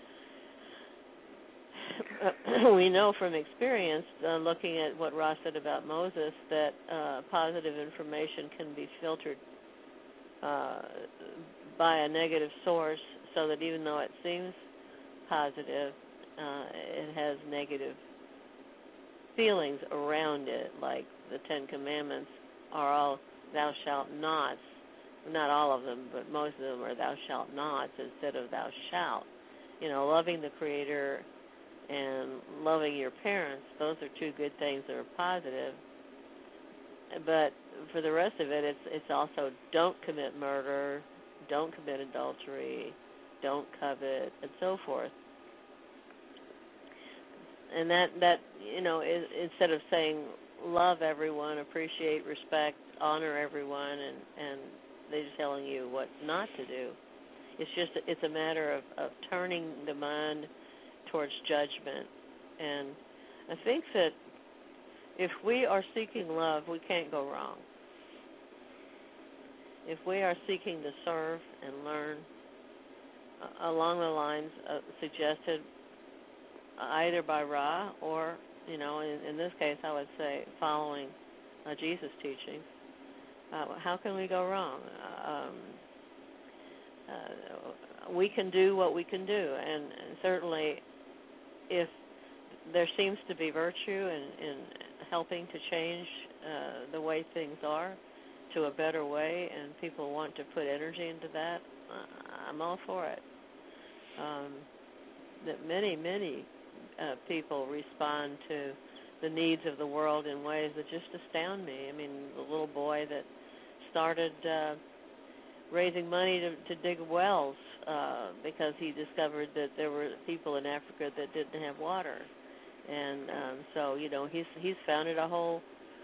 We know from experience, looking at what Ross said about Moses, that positive information can be filtered by a negative source, so that even though it seems positive, it has negative feelings around it, like the Ten Commandments are all thou shalt nots. Not all of them, but most of them are thou shalt nots instead of thou shalt. Loving the Creator and loving your parents, those are two good things that are positive. But for the rest of it, it's also don't commit murder, don't commit adultery, don't covet, and so forth. And that is, instead of saying love everyone, appreciate, respect, honor everyone, and they're just telling you what not to do. It's a matter of turning the mind towards judgment. And I think that if we are seeking love, we can't go wrong. If we are seeking to serve and learn along the lines suggested either by Ra or, in this case I would say following Jesus' teachings, how can we go wrong? we can do what we can do, and certainly if there seems to be virtue in helping to change the way things are to a better way, and people want to put energy into that, I'm all for it. That many people respond to the needs of the world in ways that just astound me. I mean, the little boy that started raising money to dig wells because he discovered that there were people in Africa that didn't have water, and so he's founded a whole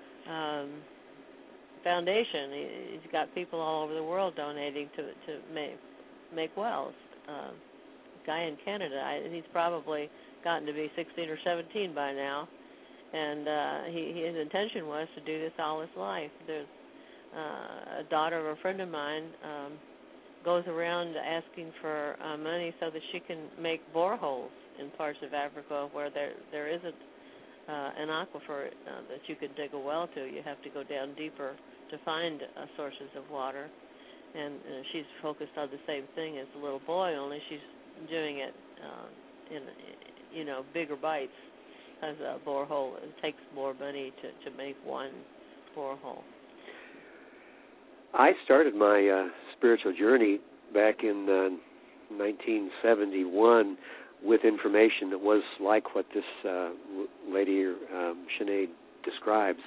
foundation. He's got people all over the world donating to make wells. Guy in Canada, he's probably gotten to be 16 or 17 by now, and his intention was to do this all his life. There's a daughter of a friend of mine goes around asking for money so that she can make boreholes in parts of Africa where there isn't an aquifer that you could dig a well to. You have to go down deeper to find sources of water, and she's focused on the same thing as the little boy, only she's doing it in bigger bites, because a borehole, it takes more money to make one borehole. I started my spiritual journey back in 1971 with information that was like what this lady, Sinead, describes.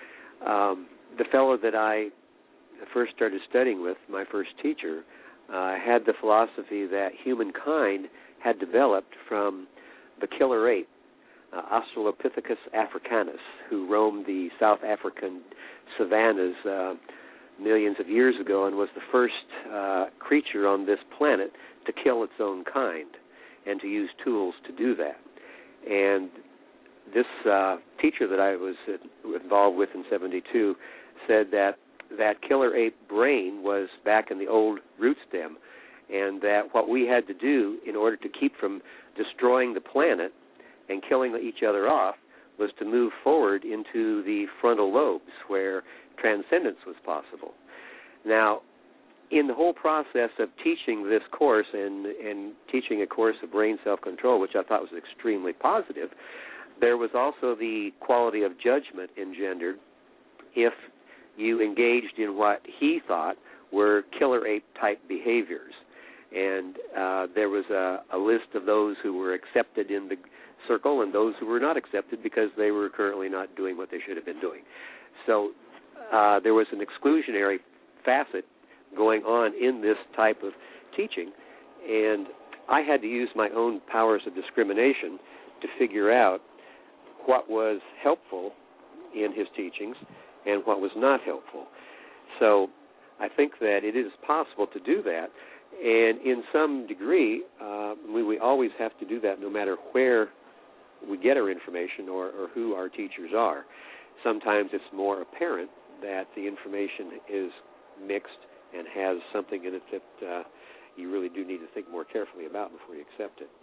The fellow that I first started studying with, my first teacher, had the philosophy that humankind had developed from the killer ape, Australopithecus africanus, who roamed the South African savannas millions of years ago and was the first creature on this planet to kill its own kind and to use tools to do that. And this teacher that I was involved with in 72 said that killer ape brain was back in the old root stem, and that what we had to do in order to keep from destroying the planet and killing each other off was to move forward into the frontal lobes where transcendence was possible. Now, in the whole process of teaching this course and teaching a course of brain self-control, which I thought was extremely positive, there was also the quality of judgment engendered if you engaged in what he thought were killer ape-type behaviors. And there was a list of those who were accepted in the circle and those who were not accepted because they were currently not doing what they should have been doing. So there was an exclusionary facet going on in this type of teaching, and I had to use my own powers of discrimination to figure out what was helpful in his teachings and what was not helpful. So I think that it is possible to do that, and in some degree, we always have to do that no matter where we get our information or who our teachers are. Sometimes it's more apparent that the information is mixed and has something in it that you really do need to think more carefully about before you accept it.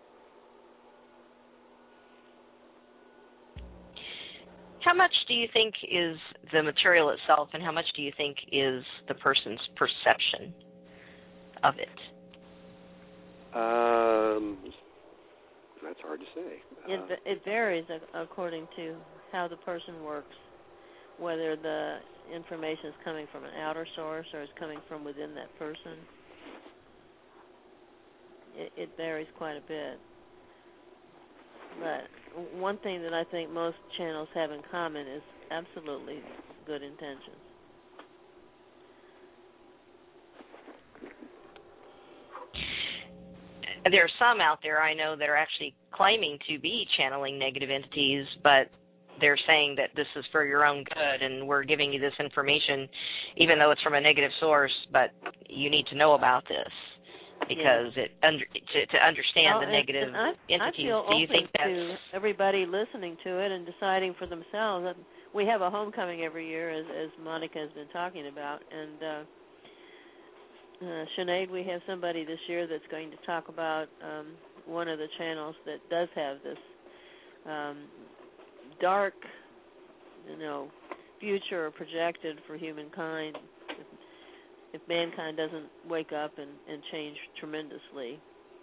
How much do you think is the material itself, and how much do you think is the person's perception of it? That's hard to say. It varies according to how the person works, whether the information is coming from an outer source or is coming from within that person. It varies quite a bit. But one thing that I think most channels have in common is absolutely good intentions. There are some out there I know that are actually claiming to be channeling negative entities, but they're saying that this is for your own good and we're giving you this information even though it's from a negative source, but you need to know about this because to understand the negative entities. Do you think that's to everybody listening to it and deciding for themselves? We have a homecoming every year, as Monica has been talking about, and Sinead, we have somebody this year that's going to talk about one of the channels that does have this dark, future projected for humankind. if mankind doesn't wake up and change tremendously.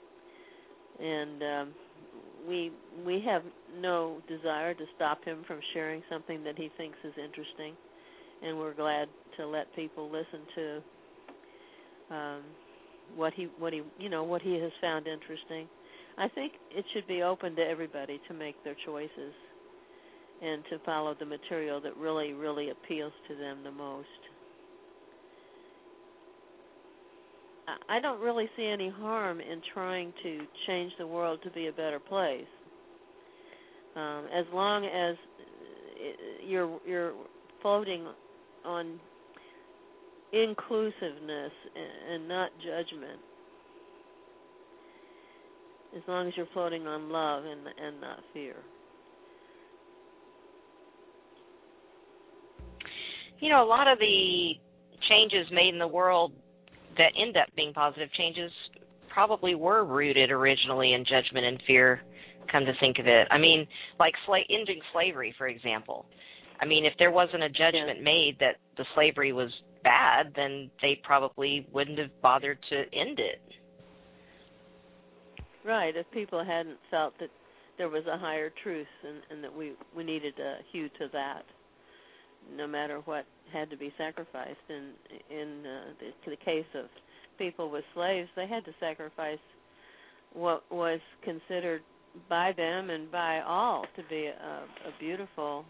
And we have no desire to stop him from sharing something that he thinks is interesting, and we're glad to let people listen to what he has found interesting. I think it should be open to everybody to make their choices and to follow the material that really, really appeals to them the most. I don't really see any harm in trying to change the world to be a better place, as long as you're floating on inclusiveness and not judgment. As long as you're floating on love and not fear. You know, a lot of the changes made in the world that end up being positive changes probably were rooted originally in judgment and fear, come to think of it. I mean, like ending slavery, for example. I mean, if there wasn't a judgment made that the slavery was bad, then they probably wouldn't have bothered to end it. Right, if people hadn't felt that there was a higher truth and that we needed to hew to that, no matter what had to be sacrificed. In the case of people with slaves, they had to sacrifice what was considered by them and by all to be a beautiful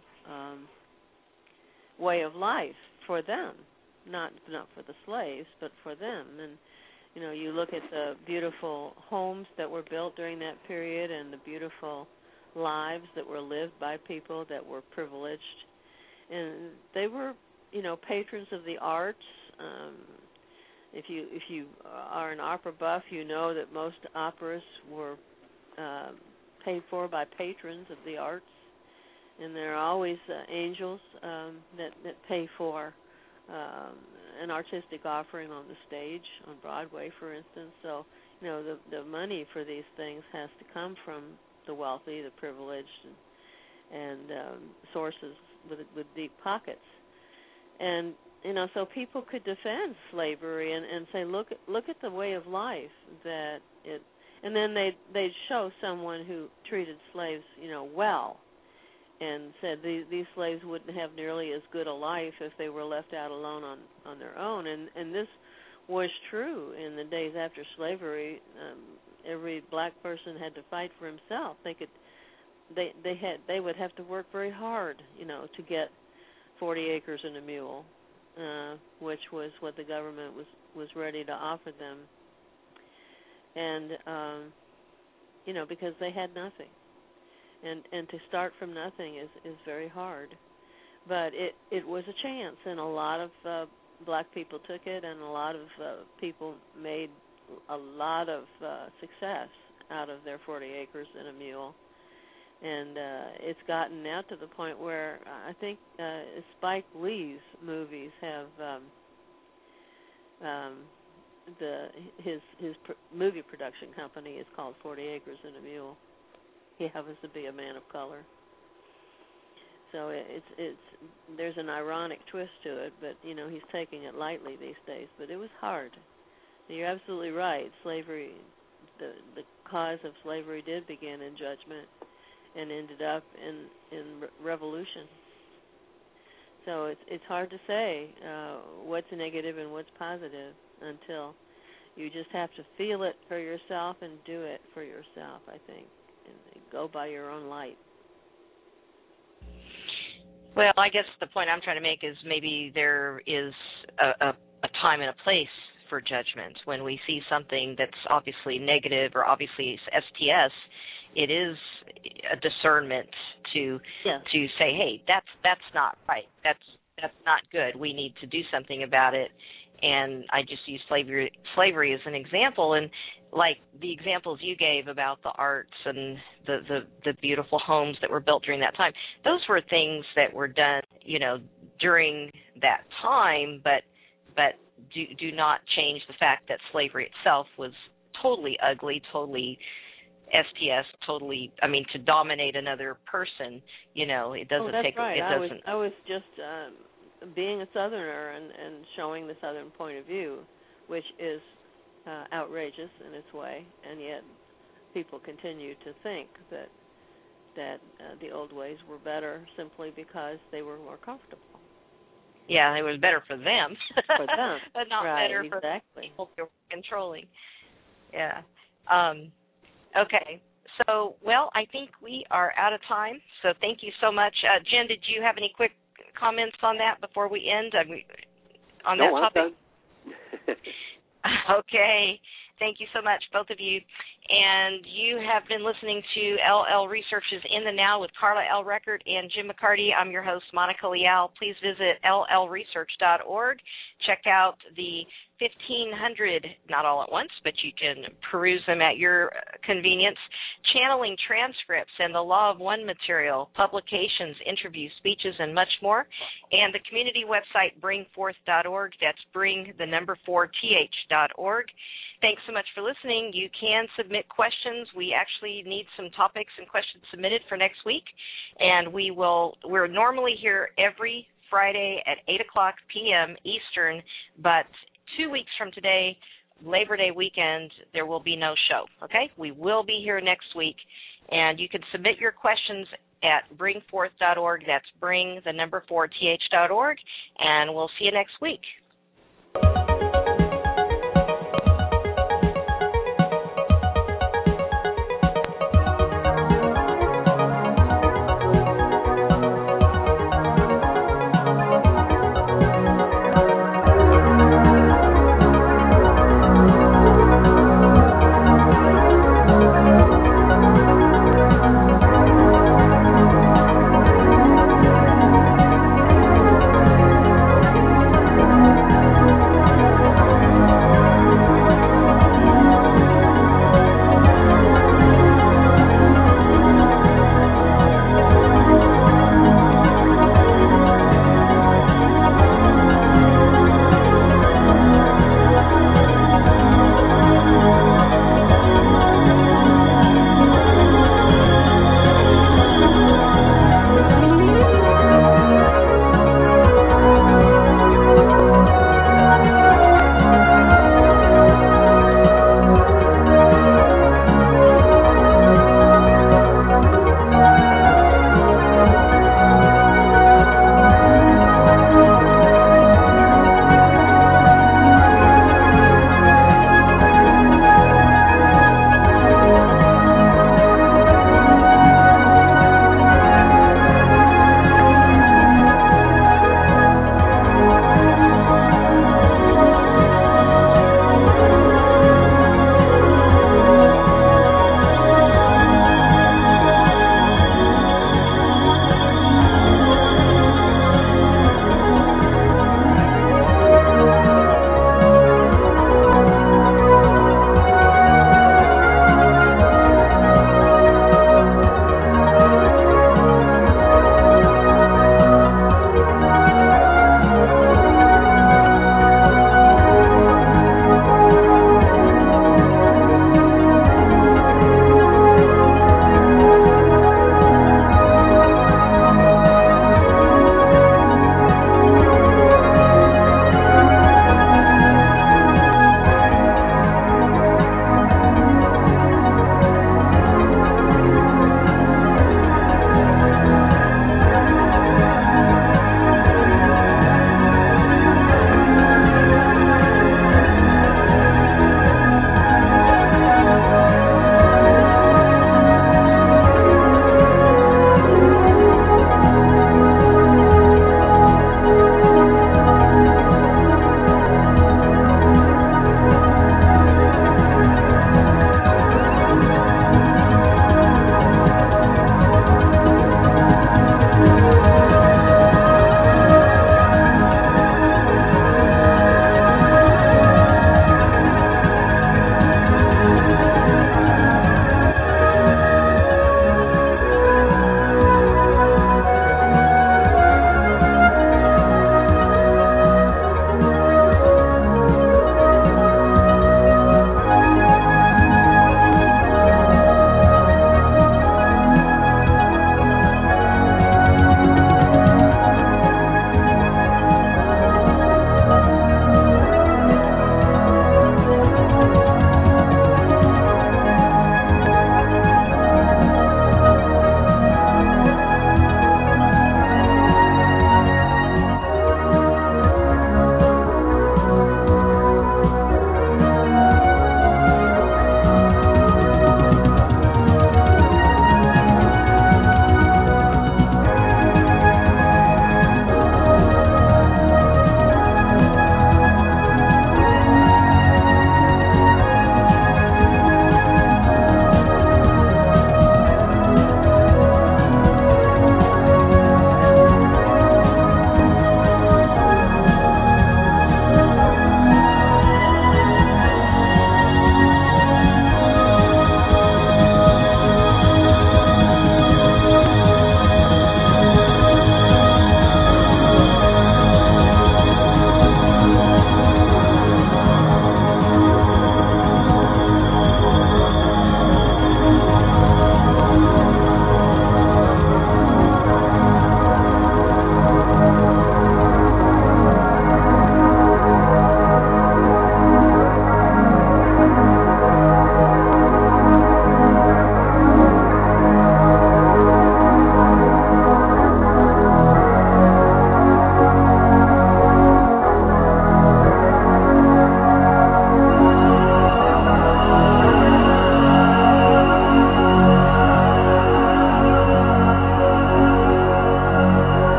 way of life for them, not for the slaves, but for them. And you know, you look at the beautiful homes that were built during that period and the beautiful lives that were lived by people that were privileged. And they were, you know, patrons of the arts. If you are an opera buff, you know that most operas were paid for by patrons of the arts. And there are always angels that pay for an artistic offering on the stage, on Broadway, for instance. So, you know, the money for these things has to come from the wealthy, the privileged, and sources with deep pockets. And, you know, so people could defend slavery and say, look at the way of life that it, and then they'd show someone who treated slaves, you know, well, and said these slaves wouldn't have nearly as good a life if they were left out alone on their own. And this was true in the days after slavery. Every black person had to fight for himself. They would have to work very hard, you know, to get 40 acres and a mule, which was what the government was ready to offer them. And you know, because they had nothing. And to start from nothing is very hard. But it was a chance, and a lot of black people took it, and a lot of people made a lot of success out of their 40 acres and a mule. And it's gotten now to the point where I think Spike Lee's movies have his movie production company is called 40 Acres and a Mule. He happens to be a man of color. So it's there's an ironic twist to it, but you know, he's taking it lightly these days. But it was hard. You're absolutely right. Slavery, the cause of slavery did begin in judgment and ended up in revolution. So it's hard to say what's negative and what's positive until you just have to feel it for yourself and do it for yourself, I think, and go by your own light. Well, I guess the point I'm trying to make is maybe there is a time and a place for judgment. When we see something that's obviously negative or obviously STS, it is a discernment to say, hey, that's not right. That's not good. We need to do something about it. And I just use slavery as an example, and like the examples you gave about the arts and the beautiful homes that were built during that time, those were things that were done, you know, during that time, but do not change the fact that slavery itself was totally ugly, totally STS, totally, I mean, to dominate another person, you know, it doesn't that's take, right. it doesn't. I was just being a Southerner and showing the Southern point of view, which is outrageous in its way, and yet people continue to think that the old ways were better simply because they were more comfortable. Yeah, it was better for them. For them. But not right, better for exactly. the people who were controlling. Yeah. Okay. So, well, I think we are out of time. So thank you so much. Jen, did you have any quick comments on that before we end? On that topic? I'm done. Okay. Thank you so much, both of you. And you have been listening to LL Research's In the Now with Carla L. Record and Jim McCarty. I'm your host, Monica Leal. Please visit llresearch.org. Check out the 1,500, not all at once, but you can peruse them at your convenience, channeling transcripts and the Law of One material, publications, interviews, speeches, and much more. And the community website, bringforth.org. That's bring4th.org. Thanks so much for listening. You can submit questions. We actually need some topics and questions submitted for next week. And we're normally here every Friday at 8 o'clock p.m. Eastern, but 2 weeks from today, Labor Day weekend, there will be no show, okay? We will be here next week, and you can submit your questions at bringforth.org. That's bring4th.org, and we'll see you next week.